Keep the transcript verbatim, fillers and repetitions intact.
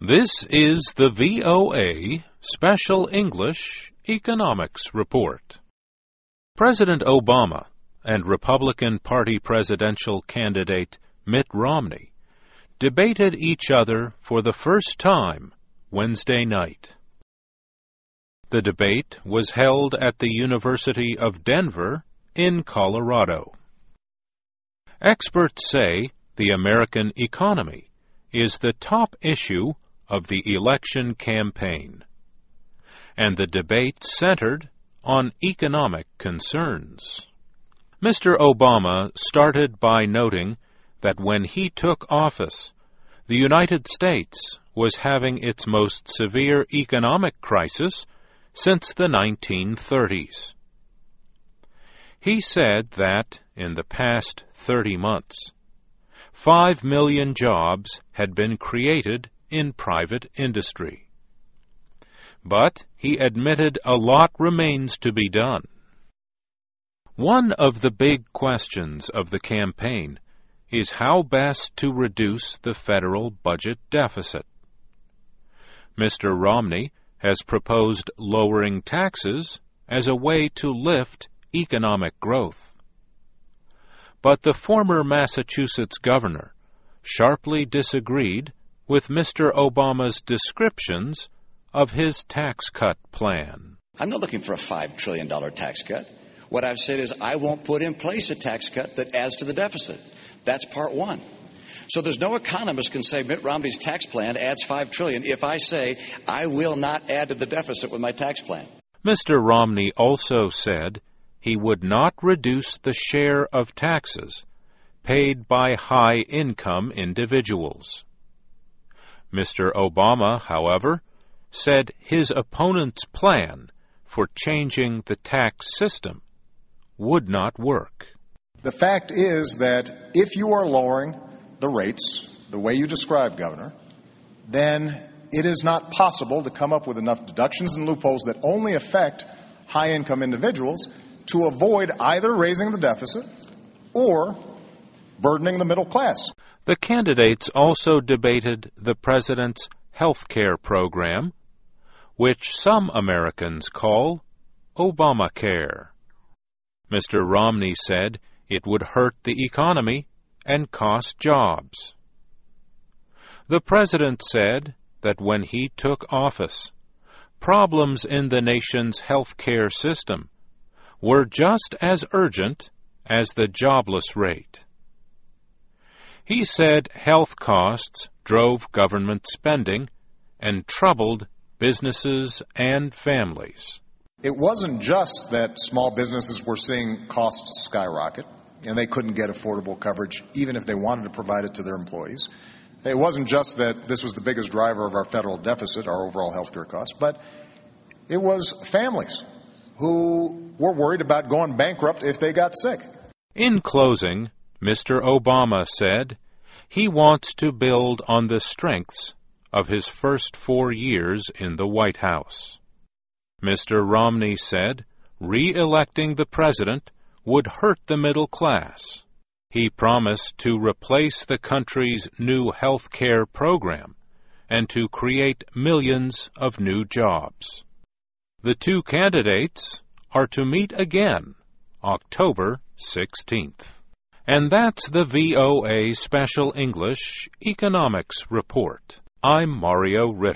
This is the V O A Special English Economics Report. President Obama and Republican Party presidential candidate Mitt Romney debated each other for the first time Wednesday night. The debate was held at the University of Denver in Colorado. Experts say the American economy is the top issue of the election campaign, and the debate centered on economic concerns. Mister Obama started by noting that when he took office, the United States was having its most severe economic crisis since the nineteen thirties. He said that in the past thirty months, five million jobs had been created in private industry. But he admitted a lot remains to be done. One of the big questions of the campaign is how best to reduce the federal budget deficit. Mister Romney has proposed lowering taxes as a way to lift economic growth. But the former Massachusetts governor sharply disagreed with Mister Obama's descriptions of his tax cut plan. I'm not looking for a five trillion dollars tax cut. What I've said is I won't put in place a tax cut that adds to the deficit. That's part one. So there's no economist can say Mitt Romney's tax plan adds five trillion dollars if I say I will not add to the deficit with my tax plan. Mister Romney also said he would not reduce the share of taxes paid by high-income individuals. Mister Obama, however, said his opponent's plan for changing the tax system would not work. The fact is that if you are lowering the rates the way you described, Governor, then it is not possible to come up with enough deductions and loopholes that only affect high-income individuals to avoid either raising the deficit or burdening the middle class. The candidates also debated the president's health care program, which some Americans call Obamacare. Mister Romney said it would hurt the economy and cost jobs. The president said that when he took office, problems in the nation's health care system were just as urgent as the jobless rate. He said health costs drove government spending and troubled businesses and families. It wasn't just that small businesses were seeing costs skyrocket and they couldn't get affordable coverage even if they wanted to provide it to their employees. It wasn't just that this was the biggest driver of our federal deficit, our overall health care costs, but it was families who were worried about going bankrupt if they got sick. In closing, Mister Obama said he wants to build on the strengths of his first four years in the White House. Mister Romney said re-electing the president would hurt the middle class. He promised to replace the country's new health care program and to create millions of new jobs. The two candidates are to meet again October sixteenth. And that's the V O A Special English Economics Report. I'm Mario Ritter.